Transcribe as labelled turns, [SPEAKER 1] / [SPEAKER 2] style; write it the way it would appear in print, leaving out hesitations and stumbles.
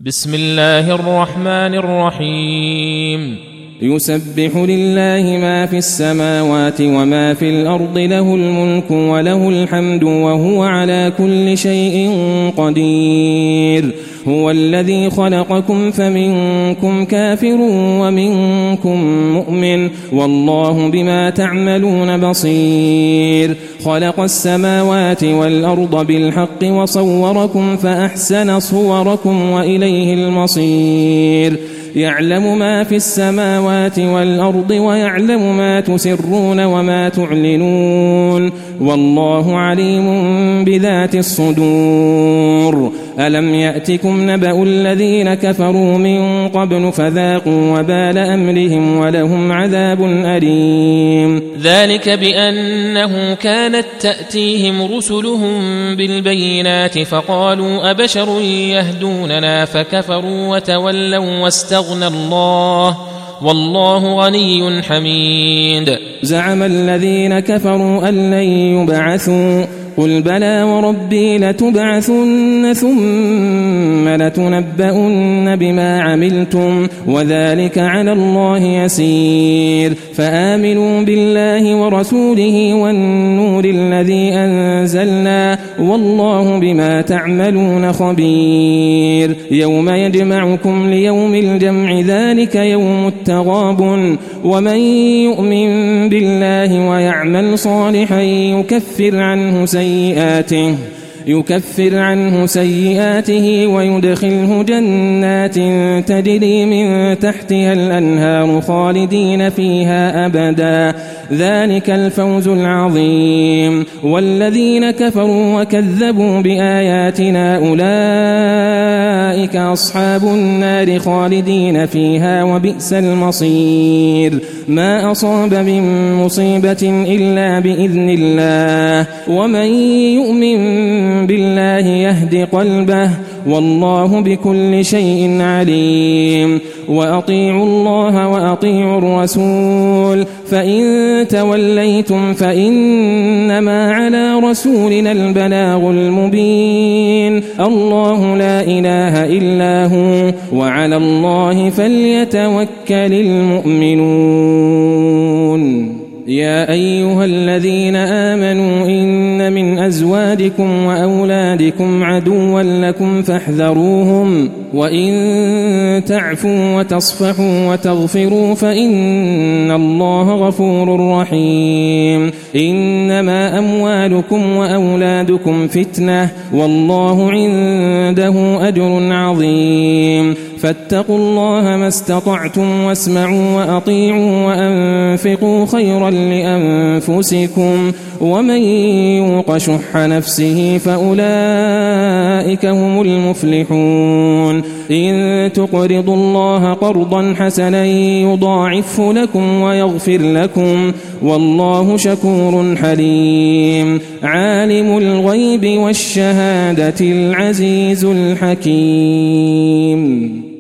[SPEAKER 1] بسم الله الرحمن الرحيم
[SPEAKER 2] يسبح لله ما في السماوات وما في الأرض له الملك وله الحمد وهو على كل شيء قدير هو الذي خلقكم فمنكم كافر ومنكم مؤمن والله بما تعملون بصير خلق السماوات والأرض بالحق وصوركم فأحسن صوركم وإليه المصير يعلم ما في السماوات والأرض ويعلم ما تسرون وما تعلنون والله عليم بذات الصدور ألم يأتكم نبأ الذين كفروا من قبل فذاقوا وبال أمرهم ولهم عذاب أليم
[SPEAKER 1] ذلك بأنه كانت تأتيهم رسلهم بالبينات فقالوا أبشر يهدوننا فكفروا وتولوا واستغنى الله والله غني حميد
[SPEAKER 2] زعم الذين كفروا أن لن يبعثوا قل بلى وربي لتبعثن ثم لتنبؤن بما عملتم وذلك على الله يسير فآمنوا بالله ورسوله والنور الذي أنزلنا والله بما تعملون خبير يوم يجمعكم ليوم الجمع ذلك يوم التغابن ومن يؤمن بالله ويعمل صالحا يكفر عنه سيئاته ويدخله جنات تجري من تحتها الأنهار خالدين فيها أبدا ذلك الفوز العظيم والذين كفروا وكذبوا بآياتنا أولئك أصحاب النار خالدين فيها وبئس المصير ما أصاب من مصيبة إلا بإذن الله ومن يؤمن بالله يهد قلبه والله بكل شيء عليم وأطيعوا الله وأطيعوا الرسول فإن توليتم فإنما على رسولنا البلاغ المبين الله لا إله إلا هو وعلى الله فليتوكل المؤمنون يا أيها الذين آمنوا إن من أزواجكم وأولادكم عدوا لكم فاحذروهم وإن تعفوا وتصفحوا وتغفروا فإن الله غفور رحيم إنما أموالكم وأولادكم فتنة والله عنده أجر عظيم فاتقوا الله ما استطعتم واسمعوا وأطيعوا وأنفقوا خيرا لأنفسكم ومن يوق شح نفسه فأولئك هم المفلحون إن تقرضوا الله قرضا حسنا يضاعفه لكم ويغفر لكم والله شكور حليم عالم الغيب والشهادة العزيز الحكيم